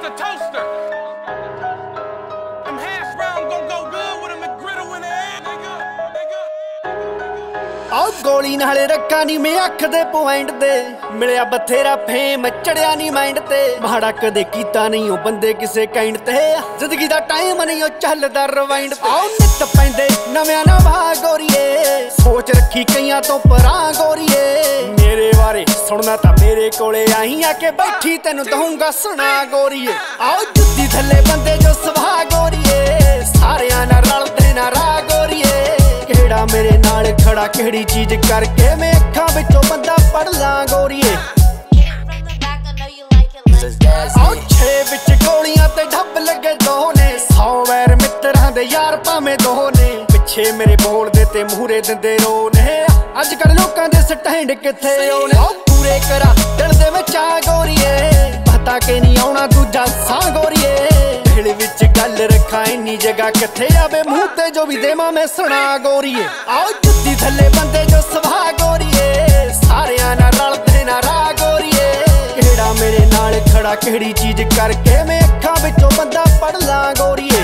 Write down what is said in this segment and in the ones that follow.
the toaster. Them hash browns gon' go good with a McGriddle in the air, nigga. ਆਹ ਗੋਲੀ ਨਾਲ ਰੱਖਾ ਨੀ ਮੈਂ ਅੱਖ ਦੇ ਪੁਆਇੰਟ ਤੇ ਮਿਲਿਆ ਬਥੇਰਾ ਫੇਮ ਚੜਿਆ ਨੀ ਮਾਈਂਡ ਤੇ ਮਾੜਾ ਕਦੇ ਕੀਤਾ ਨਹੀਂ ਉਹ ਬੰਦੇ ਕਿਸੇ ਕਾਈਂਡ ਤੇ ਜ਼ਿੰਦਗੀ ਦਾ ਟਾਈਮ ਨਹੀਂ ਉਹ ਚੱਲਦਾ ਰਿਵਾਈਂਡ ਤੇ ਆਹ ਨਿੱਤ ਪੈਂਦੇ ਨਵਿਆਂ ਨਵਾਂ ਗੋਰੀਏ ਸੋਚ ਰੱਖੀ ਕਈਆਂ ਤੋਂ ਪਰਾਂ ਗੋਰੀਏ ਮੇਰੇ ਬਾਰੇ ਸੁਣਨਾ ਤਾਂ ਮੇਰੇ ਕੋਲੇ ਆਈ ਆ ਕੇ ਬੈਠੀ ਤੈਨੂੰ ਦਊਂਗਾ ਸੁਣਾ ਗੋਰੀਏ ਆਹ ਜੁੱਤੀ ਥੱਲੇ ਬੰਦੇ ਜੋ ਸੁਭਾ ਗੋਰੀਏ ਸਾਰਿਆਂ ਨਾਲ ਰਲਦੇ ਨਾ ਰਾਹ ਗੋਰੀਏ ਕਿਹੜਾ ਮੇਰੇ ਨਾਲ ਖੜਾ ਕਿਹੜੀ ਚੀਜ਼ ਕਰਕੇ ਮੈਂ ਅੱਖਾਂ ਵਿੱਚੋਂ ਬੰਦਾ ਪੜ ਲਾਂ ਗੋਰੀਏ ਆਹ ਛੇ ਵਿੱਚ ਗੋਲੀਆਂ ਤੇ ਢੱਬ ਲੱਗੇ ਦੋ ਨੇ 100 ਵੈਰ ਮਿੱਤਰਾਂ ਦੇ ਯਾਰ ਭਾਵੇਂ ਦੋ ਨੇ ਪਿੱਛੇ ਮੇਰੇ ਬੋਲਦੇ ਤੇ ਮੂਹਰੇ ਦਿੰਦੇ ਰੋ ਨੇ ਅੱਜ ਕੱਲ ਲੋਕਾਂ ਦੇ ਸਟੈਂਡ ਕਿੱਥੇ ਆਉਣੇ ਆਹ ਪੂਰੇ ਕਰਾਂ ਦਿਲ ਦੇ ਵਿੱਚ ਆ ਗੋਰੀਏ ਪਤਾ ਕਿ ਨਹੀਂ ਆਉਣਾ ਦੂਜਾ ਸਾਂ ਗੋਰੀਏ ਦਿਲ ਵਿੱਚ ਗੱਲ ਰੱਖਾਂ ਇੰਨੀ ਜਗ੍ਹਾ ਕਿੱਥੇ ਆਵੇ ਮੂੰਹ ਤੇ ਜੋ ਵੀ ਦੇਵਾਂ ਮੈਂ ਸੁਣਾ ਗੋਰੀਏ ਆਹ ਜੁੱਤੀ ਥੱਲੇ ਬੰਦੇ ਜੋ ਸੁਭਾ ਗੋਰੀਏ ਸਾਰਿਆਂ ਨਾਲ ਰਲਦੇ ਨਾ ਰਾਹ ਗੋਰੀਏ ਕਿਹੜਾ ਮੇਰੇ ਨਾਲ ਖੜਾ ਕਿਹੜੀ ਚੀਜ਼ ਕਰਕੇ ਮੈਂ ਅੱਖਾਂ ਵਿੱਚੋਂ ਬੰਦਾ ਪੜ ਲਾਂ ਗੋਰੀਏ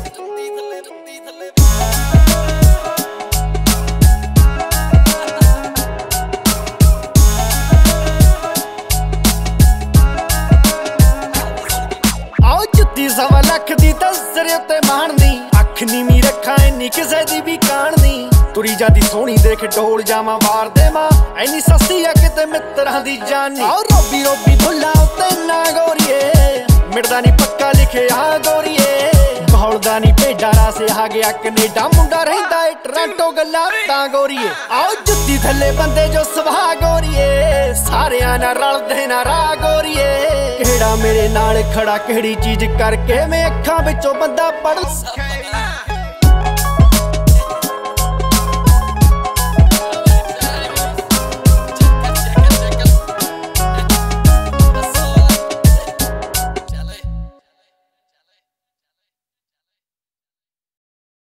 ਸਵਾ ਲੱਖ ਦੀ ਤਸਰੇ ਉੱਤੇ ਮਾਣਨੀ ਅੱਖ ਨੀਵੀਂ ਰੱਖਾਂ ਇੰਨੀ ਕਿਸੇ ਦੀ ਵੀ ਕਾਣਨੀ ਤੁਰੀ ਜਾਂਦੀ ਸੋਹਣੀ ਦੇਖ ਢੋਲ ਜਾਵਾਂ ਵਾਰ ਦੇਵਾਂ ਐਨੀ ਸਸਤੀ ਆ ਕਿਤੇ ਮਿੱਤਰਾਂ ਦੀ ਜਾਨੀ ਆਹ ਰੋਬੀ ਰੋਬੀ ਭੁੱਲਾਂ ਉੱਤੇ ਨਾ ਗੋਰੀਏ ਮਿਟਦਾ ਨੀ ਪੱਕਾ ਲਿਖਿਆ ਗੋਰੀਏ ਬਹੌਲਦਾ ਨੀ ਭੇਡਾਂ ਰਾਸੇ ਆ ਗਿਆ ਕੈਨੇਡਾ ਮੁੰਡਾ ਰਹਿੰਦਾ ਏ ਟੋਰਾਂਟੋ ਗੱਲਾਂ ਤਾਂ ਗੋਰੀਏ ਆਹ ਜੁੱਤੀ ਥੱਲੇ ਬੰਦੇ ਜੋ ਸੁਭਾ ਗੋਰੀਏ ਸਾਰਿਆਂ ਨਾਲ ਰਲਦੇ ਨਾ ਰਾਹ ਗੋਰੀਏ ਕਿਹੜਾ ਮੇਰੇ ਨਾਲ ਖੜਾ ਕਿਹੜੀ ਚੀਜ਼ ਕਰਕੇ ਮੈਂ ਅੱਖਾਂ ਵਿੱਚੋਂ ਬੰਦਾ ਪੜ